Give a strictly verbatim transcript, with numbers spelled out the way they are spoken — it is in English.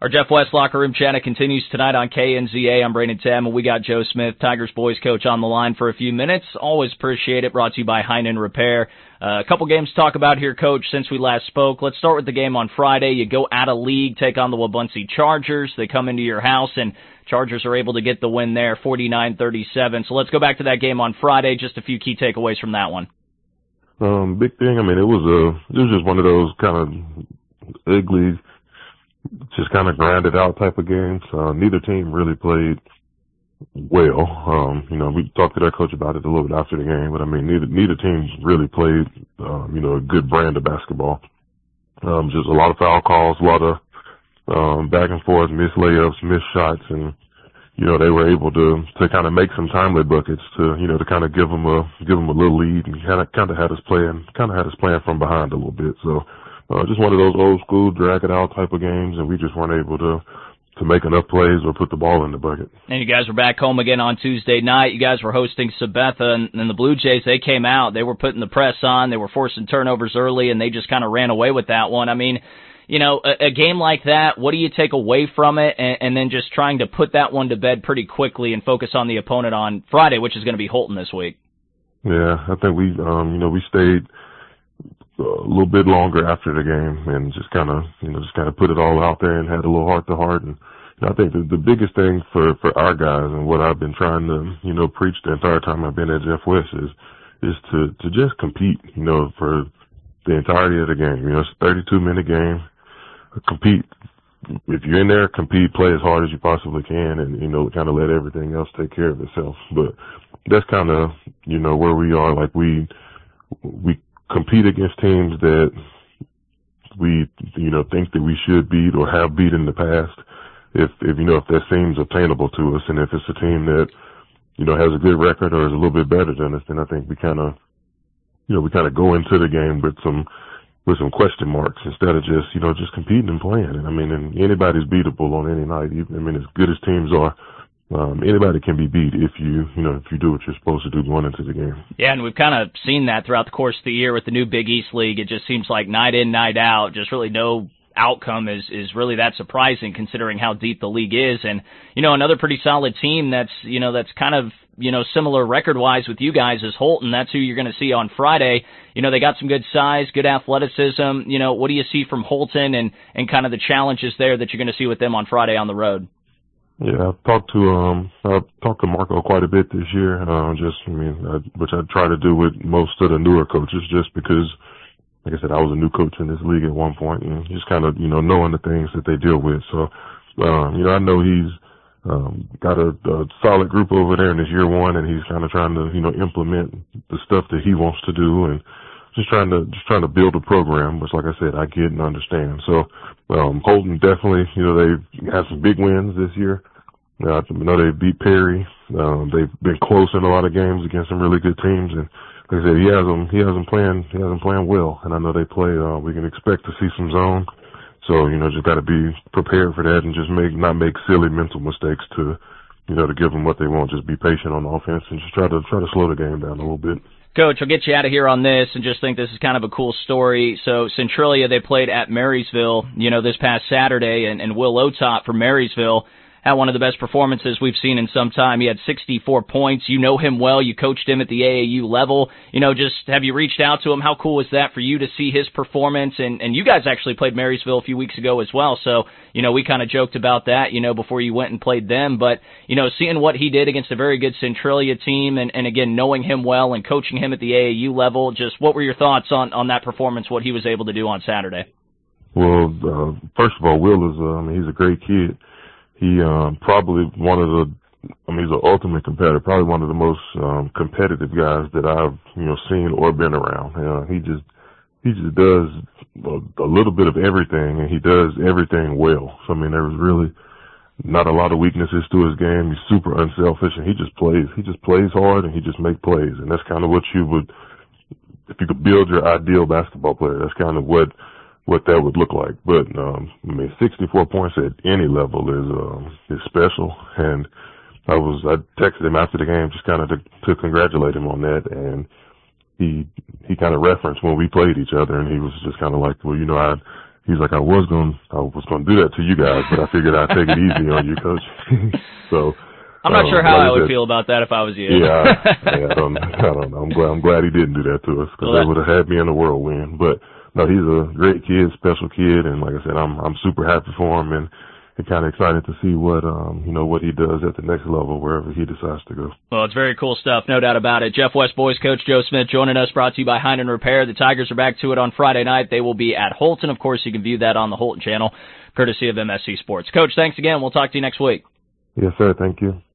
Our Jeff West Locker Room Chat continues tonight on K N Z A. I'm Brandon Tam, and we got Joe Smith, Tigers boys coach, on the line for a few minutes. Always appreciate it. Brought to you by Heinen Repair. Uh, a couple games to talk about here, Coach, since we last spoke. Let's start with the game on Friday. You go out of league, take on the Wabaunsee Chargers. They come into your house, and Chargers are able to get the win there, forty-nine thirty-seven. So let's go back to that game on Friday. Just a few key takeaways from that one. Um, big thing, I mean, it was a, it was just one of those kind of ugly, just kind of grinded out type of games. Uh, neither team really played well. Um, you know, we talked to their coach about it a little bit after the game, but I mean, neither, neither team really played, um, you know, a good brand of basketball. Um, just a lot of foul calls, a lot of, um, back and forth, missed layups, missed shots, and, you know, they were able to, to kind of make some timely buckets to, you know, to kind of give them a, give them a little lead, and kind of, kind of had us playing, kind of had us playing from behind a little bit. So, Uh, just one of those old school drag it out type of games, and we just weren't able to to make enough plays or put the ball in the bucket. And you guys were back home again on Tuesday night. You guys were hosting Sabetha, and, and the Blue Jays, they came out. They were putting the press on. They were forcing turnovers early, and they just kind of ran away with that one. I mean, you know, a, a game like that, what do you take away from it, and, and then just trying to put that one to bed pretty quickly and focus on the opponent on Friday, which is going to be Holton this week? Yeah, I think we, um, you know, we stayed a little bit longer after the game and just kind of, you know, just kind of put it all out there and had a little heart to heart. And you know, I think the, the biggest thing for, for our guys and what I've been trying to, you know, preach the entire time I've been at Jeff West is, is to, to just compete, you know, for the entirety of the game. You know, it's a thirty-two minute game. Compete. If you're in there, compete, play as hard as you possibly can, and, you know, kind of let everything else take care of itself. But that's kind of, you know, where we are. Like we, we, compete against teams that we, you know, think that we should beat or have beat in the past. If, if, you know, if that seems attainable to us, and if it's a team that, you know, has a good record or is a little bit better than us, then I think we kind of, you know, we kind of go into the game with some, with some question marks instead of just, you know, just competing and playing. And I mean, and anybody's beatable on any night. I mean, as good as teams are, Um, anybody can be beat if you, you know, if you do what you're supposed to do going into the game. Yeah, and we've kind of seen that throughout the course of the year with the new Big East League. It just seems like night in, night out, just really no outcome is, is really that surprising considering how deep the league is. And, you know, another pretty solid team that's, you know, that's kind of, you know, similar record-wise with you guys is Holton. That's who you're going to see on Friday. You know, they got some good size, good athleticism. You know, what do you see from Holton and, and kind of the challenges there that you're going to see with them on Friday on the road? Yeah, I've talked to, um, I've talked to Marco quite a bit this year, uh, just, I mean, I, which I try to do with most of the newer coaches just because, like I said, I was a new coach in this league at one point and just kind of, you know, knowing the things that they deal with. So, um, you know, I know he's, um, got a, a solid group over there in his year one, and he's kind of trying to, you know, implement the stuff that he wants to do and just trying to, just trying to build a program, which, like I said, I get and understand. So, Um, Holton definitely, you know, they've had some big wins this year. Uh, I know they beat Perry. Um, they've been close in a lot of games against some really good teams. And like I said, he has them, he has them playing, he has them playing well. And I know they play, uh, we can expect to see some zone. So, you know, just got to be prepared for that and just make, not make silly mental mistakes to, you know, to give them what they want. Just be patient on offense and just try to, try to slow the game down a little bit. Coach, I'll get you out of here on this and just think this is kind of a cool story. So Centralia, they played at Marysville, you know, this past Saturday, and, and Will Otop from Marysville had one of the best performances we've seen in some time. He had sixty-four points. You know him well. You coached him at the A A U level. You know, just have you reached out to him? How cool was that for you to see his performance? And, and you guys actually played Marysville a few weeks ago as well. So, you know, we kind of joked about that, you know, before you went and played them. But, you know, seeing what he did against a very good Centralia team and, and again, knowing him well and coaching him at the A A U level, just what were your thoughts on, on that performance, what he was able to do on Saturday? Well, uh, first of all, Will is, uh, I mean, he's a great kid. He, um, probably one of the, I mean, he's an ultimate competitor, probably one of the most, um, competitive guys that I've, you know, seen or been around. Uh, he just, he just does a, a little bit of everything, and he does everything well. So, I mean, there's really not a lot of weaknesses to his game. He's super unselfish, and he just plays, he just plays hard, and he just makes plays. And that's kind of what you would, if you could build your ideal basketball player, that's kind of what, what that would look like. But, um, I mean, sixty-four points at any level is, um, is special. And I was, I texted him after the game just kind of to, to congratulate him on that. And he, he kind of referenced when we played each other, and he was just kind of like, well, you know, I, he's like, I was going, I was going to do that to you guys, but I figured I'd take it easy on you, Coach. So I'm not um, sure how like I would said, feel about that if I was you. Yeah, I, I don't, I don't know. I'm glad, I'm glad he didn't do that to us because well, they would have had me in the whirlwind. But no, he's a great kid, special kid, and like I said, I'm, I'm super happy for him and. And kind of excited to see what, um, you know, what he does at the next level, wherever he decides to go. Well, it's very cool stuff, no doubt about it. Jeff West boys coach Joe Smith joining us, brought to you by Heinen Repair. The Tigers are back to it on Friday night. They will be at Holton. Of course, you can view that on the Holton channel, courtesy of M S C Sports. Coach, thanks again. We'll talk to you next week. Yes, sir. Thank you.